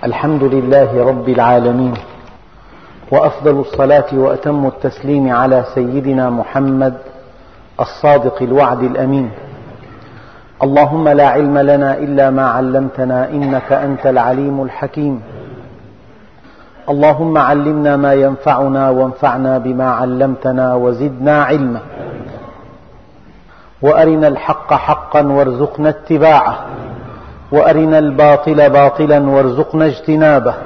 الحمد لله رب العالمين، وأفضل الصلاة وأتم التسليم على سيدنا محمد الصادق الوعد الأمين. اللهم لا علم لنا إلا ما علمتنا إنك أنت العليم الحكيم. اللهم علمنا ما ينفعنا وانفعنا بما علمتنا وزدنا علما، وأرنا الحق حقا وارزقنا اتباعه، وأرنا الباطل باطلا وارزقنا اجتنابه،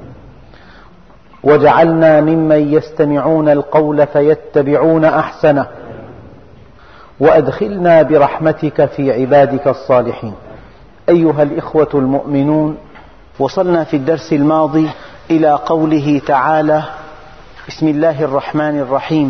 واجعلنا ممن يستمعون القول فيتبعون أحسنه، وأدخلنا برحمتك في عبادك الصالحين. أيها الإخوة المؤمنون، وصلنا في الدرس الماضي إلى قوله تعالى: بسم الله الرحمن الرحيم: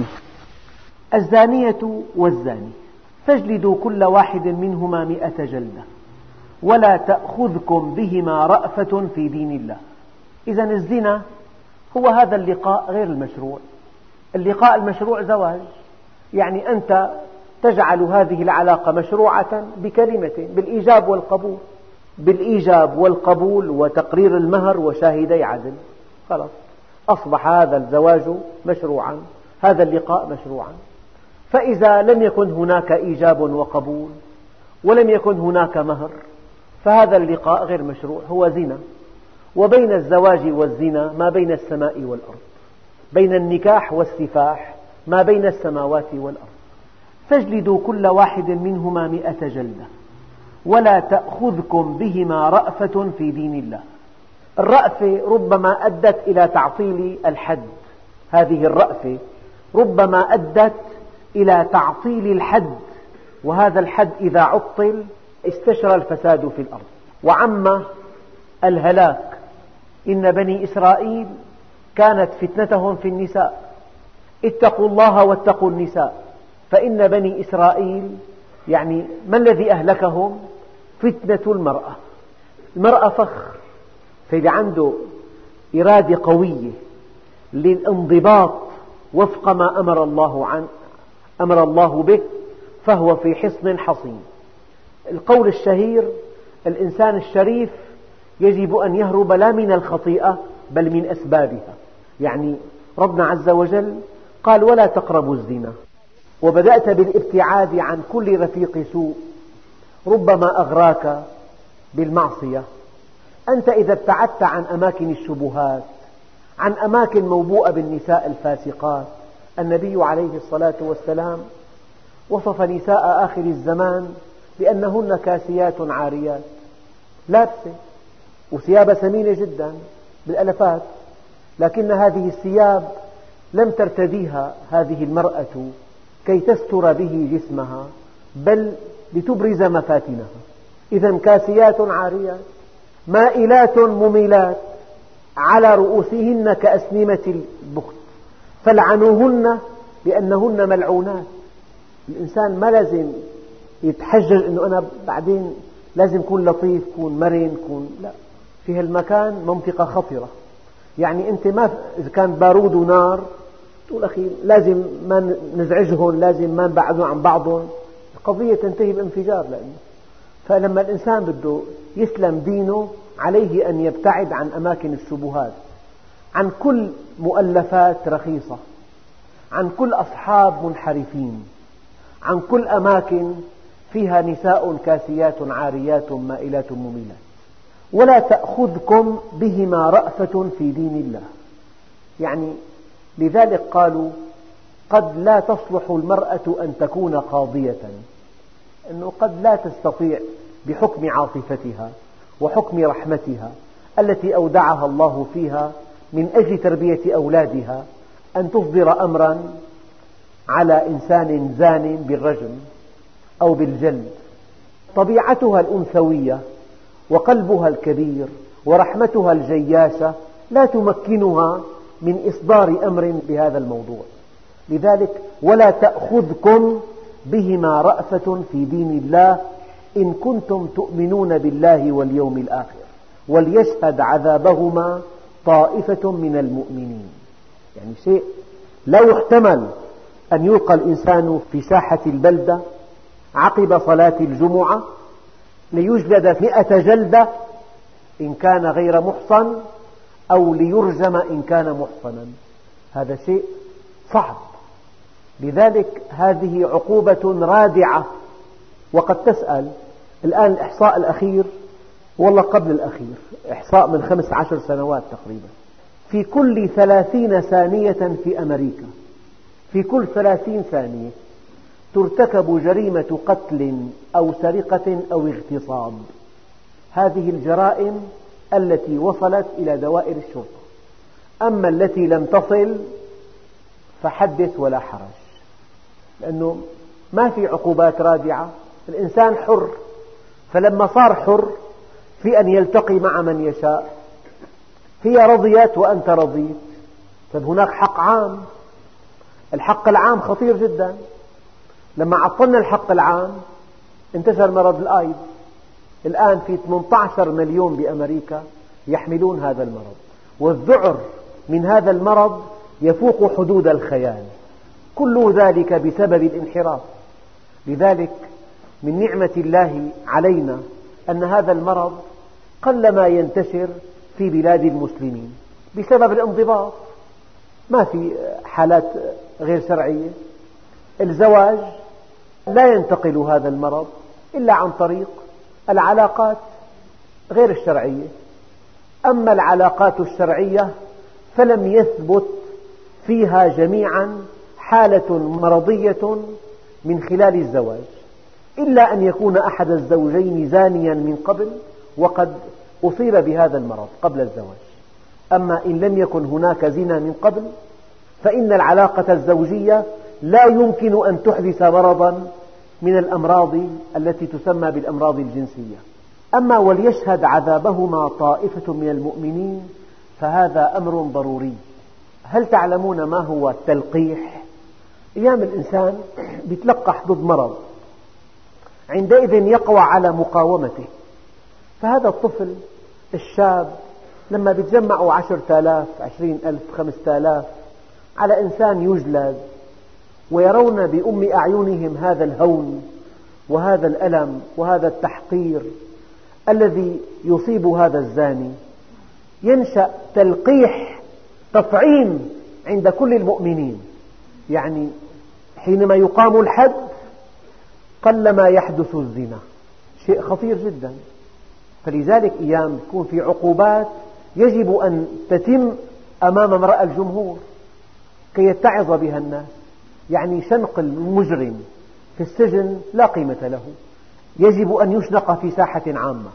الزانية والزاني فاجلدوا كل واحد منهما 100 جلدة ولا تأخذكم بهما رأفة في دين الله. إذن الزنا هو هذا اللقاء غير المشروع. اللقاء المشروع زواج، يعني أنت تجعل هذه العلاقة مشروعة بكلمة بالإيجاب والقبول، بالإيجاب والقبول وتقرير المهر وشاهدي عدل، خلاص أصبح هذا الزواج مشروعا، هذا اللقاء مشروعا. فإذا لم يكن هناك إيجاب وقبول ولم يكن هناك مهر فهذا اللقاء غير مشروع، هو زنا. وبين الزواج والزنا ما بين السماء والأرض، بين النكاح والسفاح ما بين السماوات والأرض. فاجلدوا كل واحد منهما 100 جلدة ولا تأخذكم بهما رأفة في دين الله. الرأفة ربما أدت إلى تعطيل الحد، هذه الرأفة ربما أدت إلى تعطيل الحد، وهذا الحد إذا عطل استشرى الفساد في الأرض وعم الهلاك. إن بني إسرائيل كانت فتنتهم في النساء، اتقوا الله واتقوا النساء. فإن بني إسرائيل يعني ما الذي أهلكهم؟ فتنة المرأة. المرأة فخر، فإذا عنده إرادة قوية للانضباط وفق ما أمر الله به فهو في حصن حصين. القول الشهير: الإنسان الشريف يجب أن يهرب لا من الخطيئة بل من أسبابها. يعني ربنا عز وجل قال: ولا تقربوا الزنا، وبدأت بالابتعاد عن كل رفيق سوء ربما أغراك بالمعصية. أنت إذا ابتعدت عن أماكن الشبهات، عن أماكن موبوءة بالنساء الفاسقات. النبي عليه الصلاة والسلام وصف نساء آخر الزمان بأنهن كاسيات عاريات، لابسة وثياب ثمينة جدا بالألفات، لكن هذه الثياب لم ترتديها هذه المرأة كي تستر به جسمها بل لتبرز مفاتنها. إذن كاسيات عاريات مائلات مميلات على رؤوسهن كأسنمة البخت فلعنوهن لأنهن ملعونات. الإنسان ما لازم يتحجج أنه أنا بعدين لازم كون لطيف، كون مرن، لا، في هالمكان منطقة خطرة. يعني أنت ما إذا كان بارود ونار تقول أخي لازم ما نزعجهم، لازم ما نبعدهم عن بعضهم، القضية تنتهي بانفجار. فلما الإنسان بده يسلم دينه عليه أن يبتعد عن أماكن الشبهات، عن كل مؤلفات رخيصة، عن كل أصحاب منحرفين، عن كل أماكن فيها نساء كاسيات عاريات مائلات مميلات. ولا تأخذكم بهما رأفة في دين الله. يعني لذلك قالوا: قد لا تصلح المرأة أن تكون قاضية، أنه قد لا تستطيع بحكم عاطفتها وحكم رحمتها التي أودعها الله فيها من أجل تربية أولادها أن تصدر أمرا على إنسان زان بالرجم أو بالجلد. طبيعتها الأنثوية وقلبها الكبير ورحمتها الجياشة لا تمكنها من إصدار أمر بهذا الموضوع. لذلك: ولا تأخذكم بهما رأفة في دين الله إن كنتم تؤمنون بالله واليوم الآخر وليشهد عذابهما طائفة من المؤمنين. يعني شيء لا يحتمل أن يلقى الإنسان في ساحة البلدة عقب صلاة الجمعة ليجلد 100 جلدة إن كان غير محصن أو ليرجم إن كان محصنا. هذا شيء صعب، لذلك هذه عقوبة رادعة. وقد تسأل الآن الإحصاء الأخير، والله قبل الأخير، إحصاء من 15 سنوات تقريبا، في كل 30 ثانية في أمريكا، في كل 30 ثانية ترتكب جريمة قتل أو سرقة أو اغتصاب. هذه الجرائم التي وصلت إلى دوائر الشرطة. أما التي لم تصل فحدث ولا حرج، لأنه ما في عقوبات رادعة، الإنسان حر، فلما صار حر في أن يلتقي مع من يشاء، هي رضيت وأنت رضيت، فهناك حق عام. الحق العام خطير جدا. لما عطلنا الحق العام انتشر مرض الآيدز. الآن في 18 مليون بأمريكا يحملون هذا المرض، والذعر من هذا المرض يفوق حدود الخيال. كل ذلك بسبب الانحراف. لذلك من نعمة الله علينا أن هذا المرض قلما ينتشر في بلاد المسلمين بسبب الانضباط. ما في حالات غير شرعية. الزواج لا ينتقل هذا المرض إلا عن طريق العلاقات غير الشرعية. أما العلاقات الشرعية فلم يثبت فيها جميعا حالة مرضية من خلال الزواج، إلا أن يكون أحد الزوجين زانيا من قبل وقد أصيب بهذا المرض قبل الزواج. أما إن لم يكن هناك زنا من قبل فإن العلاقة الزوجية لا يمكن أن تحدث مرضا من الأمراض التي تسمى بالأمراض الجنسية. أما وليشهد عذابهما طائفة من المؤمنين فهذا أمر ضروري. هل تعلمون ما هو التلقيح؟ أيام الإنسان يتلقح ضد مرض، عندئذ يقوى على مقاومته. فهذا الطفل الشاب لما يتجمعوا 10,000 20,000 5,000 على إنسان يجلد ويرون بأم أعينهم هذا الهون وهذا الألم وهذا التحقير الذي يصيب هذا الزاني، ينشأ تلقيح تطعيم عند كل المؤمنين. يعني حينما يقام الحد قلما يحدث الزنا، شيء خطير جدا. فلذلك أيام تكون في عقوبات يجب أن تتم أمام مرأى الجمهور كي يتعظ بها الناس. يعني شنق المجرم في السجن لا قيمة له، يجب أن يشنق في ساحة عامة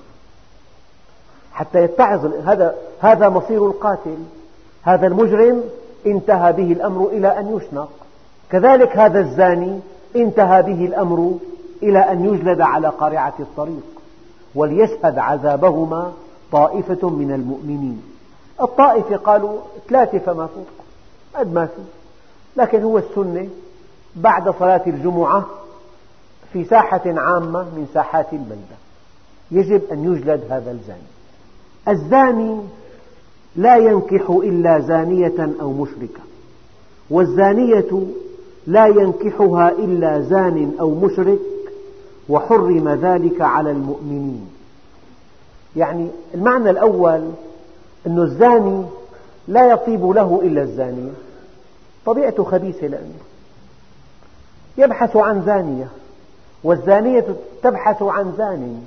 حتى يتعظ. هذا مصير القاتل، هذا المجرم انتهى به الأمر إلى أن يشنق. كذلك هذا الزاني انتهى به الأمر إلى أن يجلد على قارعة الطريق. وليشهد عذابهما طائفة من المؤمنين. الطائفة قالوا 3 فما فوق، قد ما في، لكن هو السنة بعد صلاة الجمعة في ساحة عامة من ساحات البلدة يجب أن يجلد هذا الزاني. الزاني لا ينكح إلا زانية أو مشركة، والزانية لا ينكحها إلا زان أو مشرك، وحرم ذلك على المؤمنين. يعني المعنى الأول أن الزاني لا يطيب له إلا الزانية، طبيعته خبيثة، لأنه يبحث عن زانية والزانية تبحث عن زان،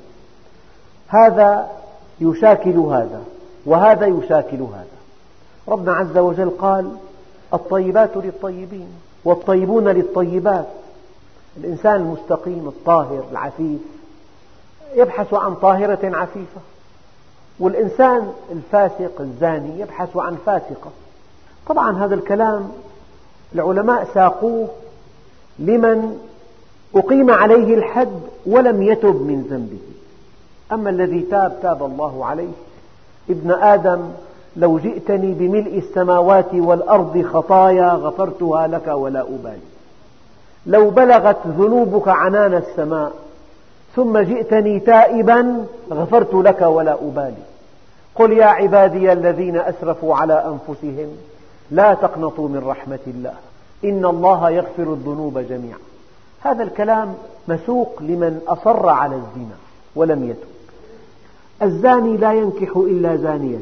هذا يشاكل هذا وهذا يشاكل هذا. ربنا عز وجل قال الطيبات للطيبين والطيبون للطيبات. الإنسان المستقيم الطاهر العفيف يبحث عن طاهرة عفيفة، والإنسان الفاسق الزاني يبحث عن فاسقة. طبعا هذا الكلام العلماء ساقوه لمن أقيم عليه الحد ولم يتب من ذنبه. أما الذي تاب الله عليه. ابن آدم لو جئتني بملء السماوات والأرض خطايا غفرتها لك ولا أبالي. لو بلغت ذنوبك عنان السماء ثم جئتني تائبا غفرت لك ولا أبالي. قل يا عبادي الذين أسرفوا على أنفسهم لا تقنطوا من رحمة الله إن الله يغفر الذنوب جميعا. هذا الكلام مسوق لمن أصر على الزنا ولم يتب. الزاني لا ينكح إلا زانية.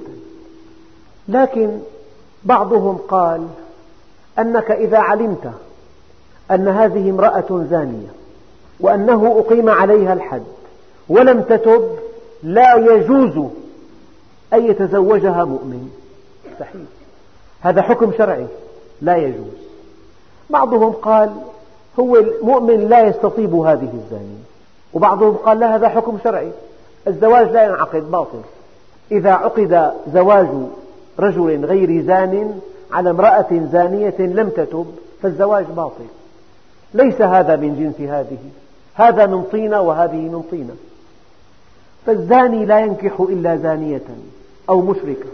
لكن بعضهم قال أنك إذا علمت أن هذه امرأة زانية وأنه أقيم عليها الحد ولم تتب لا يجوز أن يتزوجها مؤمن. مستحيل، هذا حكم شرعي لا يجوز. بعضهم قال هو المؤمن لا يستطيب هذه الزانية، وبعضهم قال لا، هذا حكم شرعي، الزواج لا ينعقد، باطل. إذا عقد زواج رجل غير زان على امرأة زانية لم تتب فالزواج باطل. ليس هذا من جنس هذه، هذا من طينة وهذه من طينة. فالزاني لا ينكح إلا زانية أو مشركة.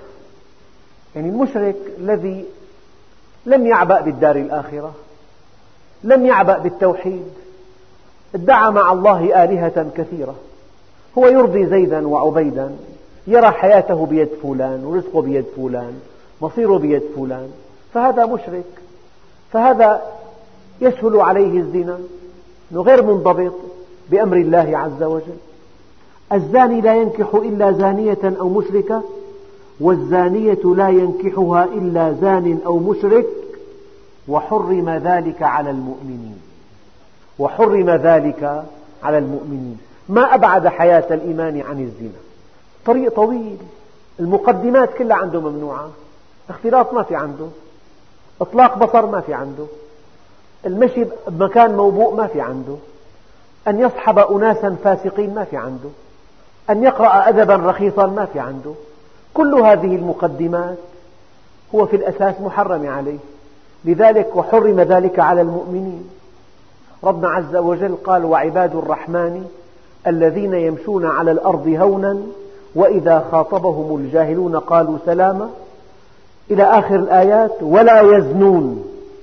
يعني المشرك الذي لم يعبأ بالدار الآخرة، لم يعبأ بالتوحيد، ادعى مع الله آلهة كثيرة، هو يرضي زيدا وعبيدا، يرى حياته بيد فلان ورزقه بيد فلان، مصيره بيد فلان، فهذا مشرك. فهذا يسهل عليه الزنا، أنه غير منضبط بأمر الله عز وجل. الزاني لا ينكح إلا زانية أو مشركة، والزانية لا ينكحها إلا زان أو مشرك، وحرم ذلك على المؤمنين. وحرم ذلك على المؤمنين. ما أبعد حياة الإيمان عن الزنا، طريق طويل، المقدمات كلها عنده ممنوعة، اختلاط ما في عنده، إطلاق بصر ما في عنده، المشي بمكان موبوء ما في عنده، أن يصحب أناسا فاسقين ما في عنده، أن يقرأ أدبا رخيصا ما في عنده. كل هذه المقدمات هو في الأساس محرم عليه، لذلك وحرم ذلك على المؤمنين. ربنا عز وجل قال وعباد الرحمن الذين يمشون على الأرض هونا وإذا خاطبهم الجاهلون قالوا سلاما إلى آخر الآيات. ولا يزنون،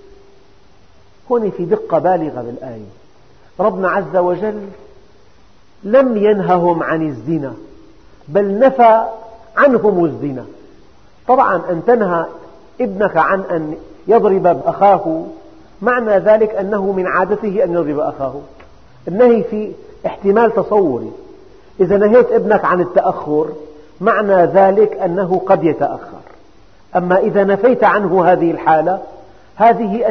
هنا في دقة بالغة بالآية. ربنا عز وجل لم ينههم عن الزنا، بل نفى عنهم الزنا. طبعا أن تنهى ابنك عن أن يضرب أخاه معنى ذلك أنه من عادته أن يضرب أخاه، النهي في احتمال تصوري. إذا نهيت ابنك عن التأخر معنى ذلك أنه قد يتأخر. أما إذا نفيت عنه هذه الحالة، هذه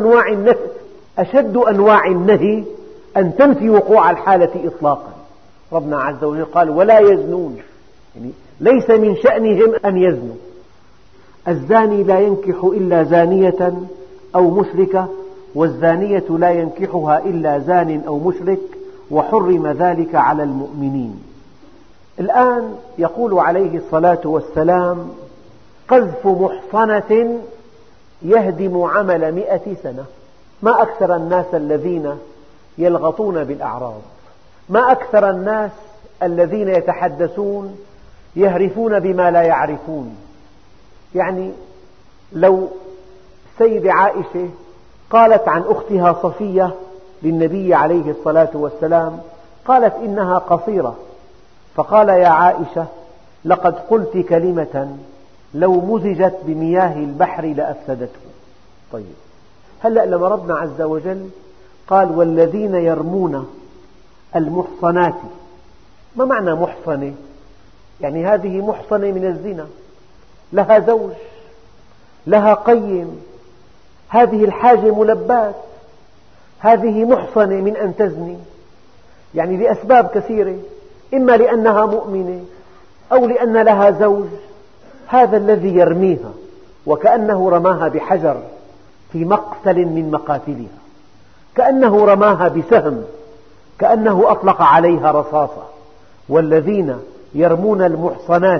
أشد أنواع النهي أن تنفي وقوع الحالة إطلاقا. ربنا عز وجل قال ولا يزنون، يعني ليس من شأنهم أن يزنوا. الزاني لا ينكح إلا زانية أو مشركة، والزانية لا ينكحها إلا زان أو مشرك، وحرم ذلك على المؤمنين. الآن يقول عليه الصلاة والسلام قذف محصنة يهدم عمل 100 سنة. ما أكثر الناس الذين يلغطون بالأعراض، ما أكثر الناس الذين يتحدثون يهرفون بما لا يعرفون. يعني لو السيدة عائشة قالت عن أختها صفية للنبي عليه الصلاة والسلام، قالت إنها قصيرة، فقال يا عائشة لقد قلت كلمة لو مزجت بمياه البحر لأفسدته. طيب، هلأ لما ربنا عز وجل قال والذين يرمون المحصنات، ما معنى محصنة؟ يعني هذه محصنة من الزنا، لها زوج، لها قيم، هذه الحاجة ملبات، هذه محصنة من أن تزني، يعني لأسباب كثيرة، إما لأنها مؤمنة أو لأن لها زوج. هذا الذي يرميها وكأنه رماها بحجر في مقتل من مقاتلها، كأنه رماها بسهم، كأنه أطلق عليها رصاصة. والذين يرمون المحصنات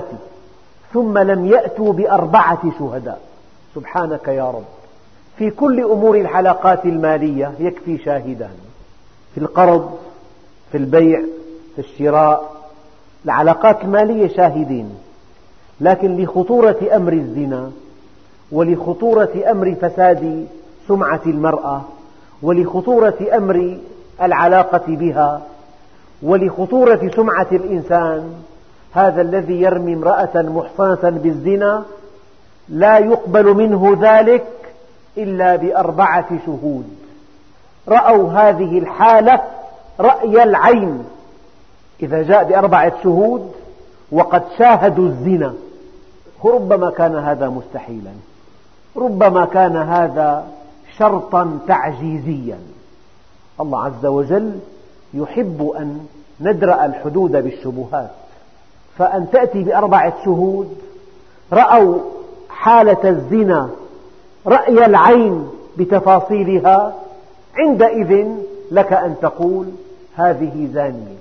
ثم لم يأتوا ب4 شهداء. سبحانك يا رب، في كل أمور الحلقات المالية يكفي شاهدان، في القرض، في البيع، في الشراء، العلاقات المالية شاهدين. لكن لخطورة أمر الزنا، ولخطورة أمر فساد سمعة المرأة، ولخطورة أمر العلاقة بها، ولخطورة سمعة الإنسان، هذا الذي يرمي امرأة محصنة بالزنا لا يقبل منه ذلك إلا ب4 شهود رأوا هذه الحالة رأي العين. إذا جاء ب4 شهود وقد شاهدوا الزنا. ربما كان هذا مستحيلا، ربما كان هذا شرطا تعجيزيا. الله عز وجل يحب أن ندرأ الحدود بالشبهات، فأن تأتي ب4 شهود رأوا حالة الزنا رأي العين بتفاصيلها، عندئذ لك أن تقول هذه زانية.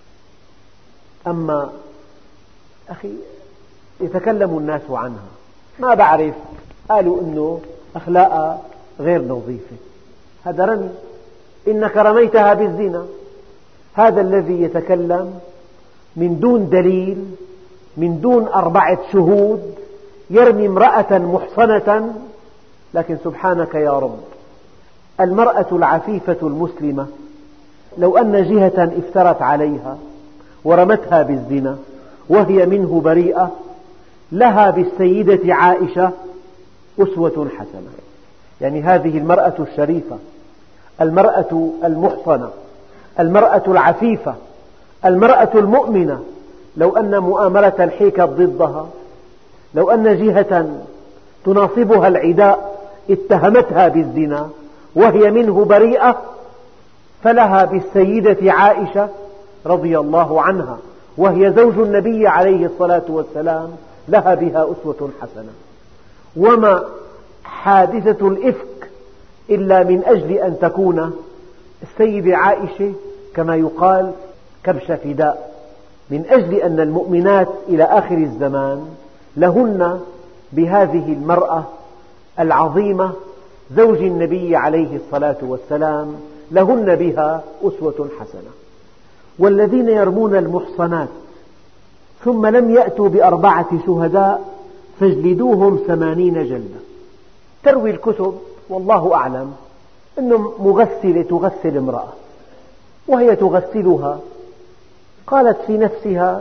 أما أخي يتكلم الناس عنها، ما بعرف، قالوا إنه أخلاقها غير نظيفة، هذا رمي، إنك رميتها بالزنا. هذا الذي يتكلم من دون دليل، من دون 4 شهود، يرمي امرأة محصنة. لكن سبحانك يا رب، المرأة العفيفة المسلمة لو أن جهة افترت عليها ورمتها بالزنا وهي منه بريئة، لها بالسيدة عائشة أسوة حسنة. يعني هذه المرأة الشريفة، المرأة المحصنة، المرأة العفيفة، المرأة المؤمنة، لو أن مؤامرة انحيكت ضدها، لو أن جهة تناصبها العداء اتهمتها بالزنا وهي منه بريئة، فلها بالسيدة عائشة رضي الله عنها، وهي زوج النبي عليه الصلاة والسلام، لها بها أسوة حسنة. وما حادثة الإفك إلا من أجل أن تكون السيدة عائشة كما يقال كبش فداء، من أجل أن المؤمنات إلى آخر الزمان لهن بهذه المرأة العظيمة زوج النبي عليه الصلاة والسلام، لهن بها أسوة حسنة. والذين يرمون المحصنات ثم لم يأتوا ب4 شهداء فاجلدوهم 80 جلدة. تروي الكتب والله أعلم أن مغسلة تغسل امرأة وهي تغسلها قالت في نفسها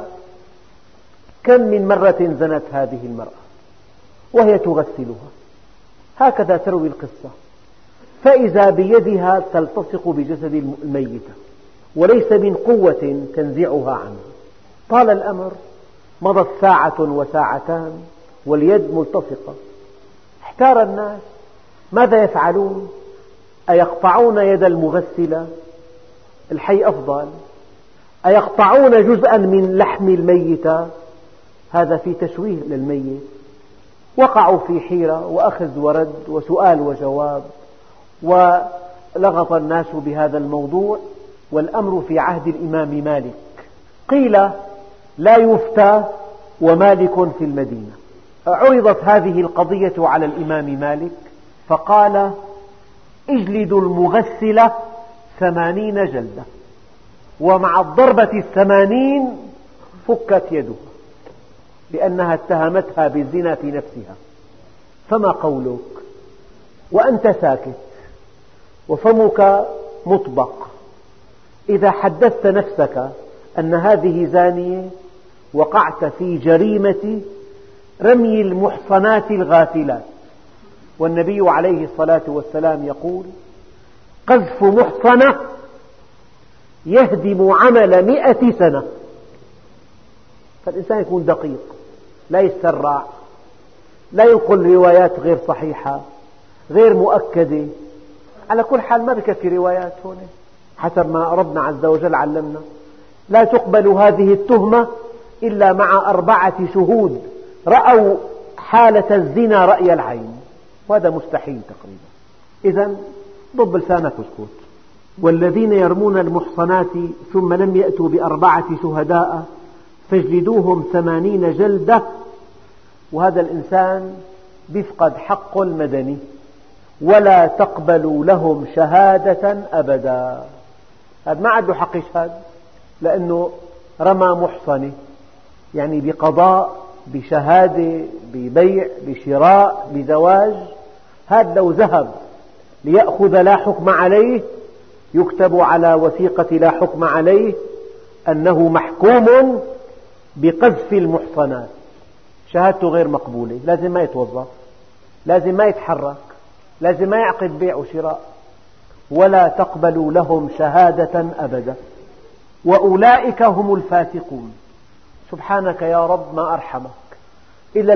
كم من مرة زنت هذه المرأة وهي تغسلها، هكذا تروي القصة، فإذا بيدها تلتصق بجسد الميتة وليس من قوة تنزعها عنها. طال الأمر، مضت 1 ساعة و2 واليد ملتصقة، احتار الناس ماذا يفعلون؟ أيقطعون يد المغسلة؟ الحي أفضل. أيقطعون جزءا من لحم الميتة؟ هذا في تشويه للميت. وقعوا في حيرة وأخذ ورد وسؤال وجواب، ولغط الناس بهذا الموضوع، والأمر في عهد الإمام مالك. قيل لا يفتى ومالك في المدينة. عرضت هذه القضية على الإمام مالك فقال اجلدوا المغسلة 80 جلدة، ومع الضربة 80 فكت يدها لأنها اتهمتها بالزنا في نفسها. فما قولك وأنت ساكت وفمك مطبق؟ إذا حدثت نفسك أن هذه زانية وقعت في جريمة رمي المحصنات الغافلات، والنبي عليه الصلاة والسلام يقول قذف محصنة يهدم عمل 100 سنة. فالإنسان يكون دقيق، لا يتسرع، لا ينقل روايات غير صحيحة غير مؤكدة. على كل حال ما بكفي روايات هون، حسب ما ربنا عز وجل علمنا، لا تقبل هذه التهمة إلا مع 4 شهود رأوا حالة الزنا رأي العين، وهذا مستحيل تقريبا. إذن ضب لسانك واسكت. والذين يرمون المحصنات ثم لم يأتوا ب4 شهداء فاجلدوهم 80 جلدة. وهذا الإنسان بيفقد حقه المدني، ولا تقبلوا لهم شهادة أبدا. هذا ما عنده حق يشهد لأنه رمى محصنة، يعني بقضاء، بشهادة، ببيع، بشراء، بزواج. هذا لو ذهب ليأخذ لا حكم عليه يكتب على وثيقة لا حكم عليه أنه محكوم بقذف المحصنات، شهادته غير مقبولة، لازم ما يتوظف، لازم ما يتحرك، لازم ما يعقد بيع وشراء. ولا تقبلوا لهم شهادة أبدا وأولئك هم الفاسقون. سبحانك يا رب ما أرحمك إلا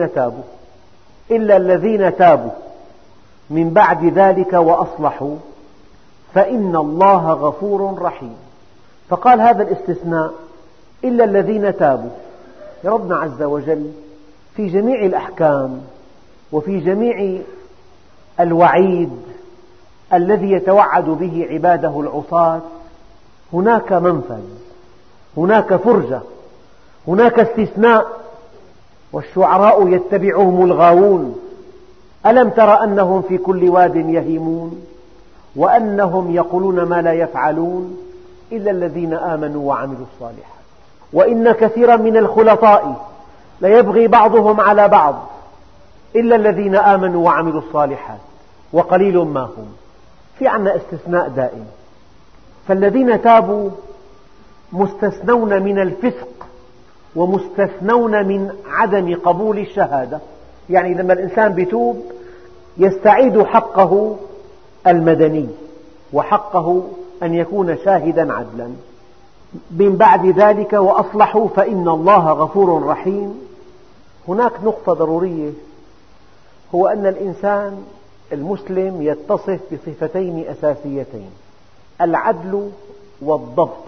الذين تابوا من بعد ذلك وأصلحوا فإن الله غفور رحيم. فقال هذا الاستثناء إلا الذين تابوا. ربنا عز وجل في جميع الأحكام وفي جميع الوعيد الذي يتوعد به عباده العصاة هناك منفذ، هناك فرجة، هناك استثناء. والشعراء يتبعهم الغاوون ألم تر أنهم في كل واد يهيمون وأنهم يقولون ما لا يفعلون إلا الذين آمنوا وعملوا الصالحات وإن كثيرا من الخلطاء ليبغي بعضهم على بعض إلا الذين آمنوا وعملوا الصالحات وقليل ما هم. في عنا استثناء دائم. فالذين تابوا مستثنون من الفسق ومستثنون من عدم قبول الشهادة. يعني لما الإنسان يتوب يستعيد حقه المدني وحقه أن يكون شاهدا عدلا. من بعد ذلك وأصلحوا فإن الله غفور رحيم. هناك نقطة ضرورية، هو أن الإنسان المسلم يتصف بصفتين أساسيتين: العدل والضبط.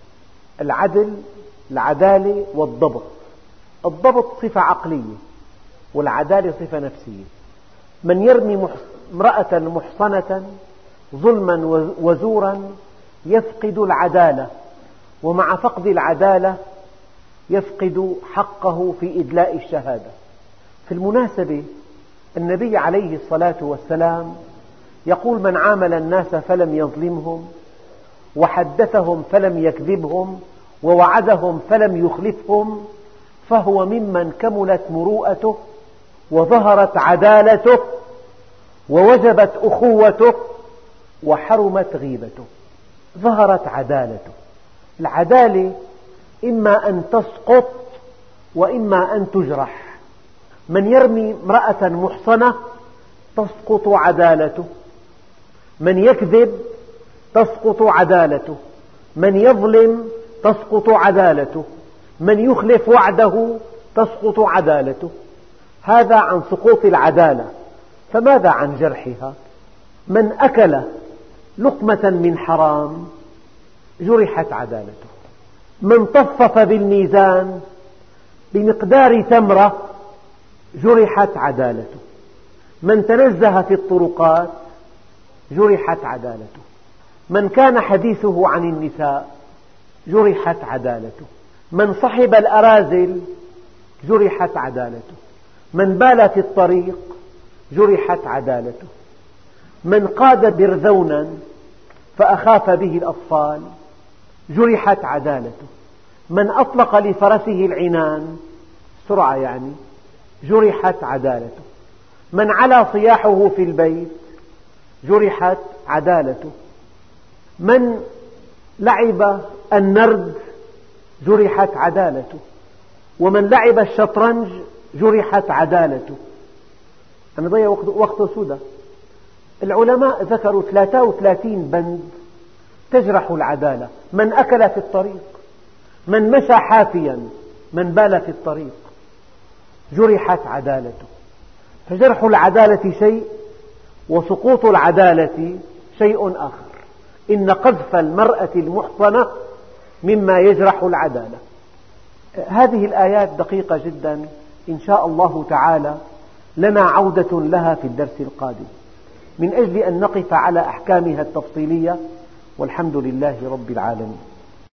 العدالة والضبط. الضبط صفة عقلية والعدالة صفة نفسية. من يرمي امرأة محصنة ظلما وزورا يفقد العدالة، ومع فقد العدالة يفقد حقه في إدلاء الشهادة. في المناسبة النبي عليه الصلاة والسلام يقول: من عامل الناس فلم يظلمهم وحدثهم فلم يكذبهم ووعدهم فلم يخلفهم فهو ممن كملت مروءته وظهرت عدالته ووجبت أخوته وحرمت غيبته. ظهرت عدالته. العدالة إما أن تسقط وإما أن تجرح. من يرمي امرأة محصنة تسقط عدالته، من يكذب تسقط عدالته، من يظلم تسقط عدالته، من يخلف وعده تسقط عدالته. هذا عن سقوط العدالة. فماذا عن جرحها؟ من أكل لقمة من حرام جرحت عدالته. من طفف بالميزان بمقدار تمرة جرحت عدالته. من تنزه في الطرقات جرحت عدالته. من كان حديثه عن النساء جرحت عدالته. من صحب الأراذل جرحت عدالته. من بال في الطريق جرحت عدالته. من قاد برذونا فأخاف به الأطفال جرحت عدالته. من أطلق لفرسه العنان سرعة يعني جرحت عدالته. من علا صياحه في البيت جرحت عدالته. من لعب النرد جرحت عدالته. ومن لعب الشطرنج جرحت عدالته. أنا ضيع وقت سودة. العلماء ذكروا 33 بند تجرح العدالة. من أكل في الطريق، من مشى حافيا، من بال في الطريق جرحت عدالته. فجرح العدالة شيء وسقوط العدالة شيء آخر. إن قذف المرأة المحصنة مما يجرح العدالة. هذه الآيات دقيقة جدا، إن شاء الله تعالى لنا عودة لها في الدرس القادم من أجل أن نقف على أحكامها التفصيلية، والحمد لله رب العالمين.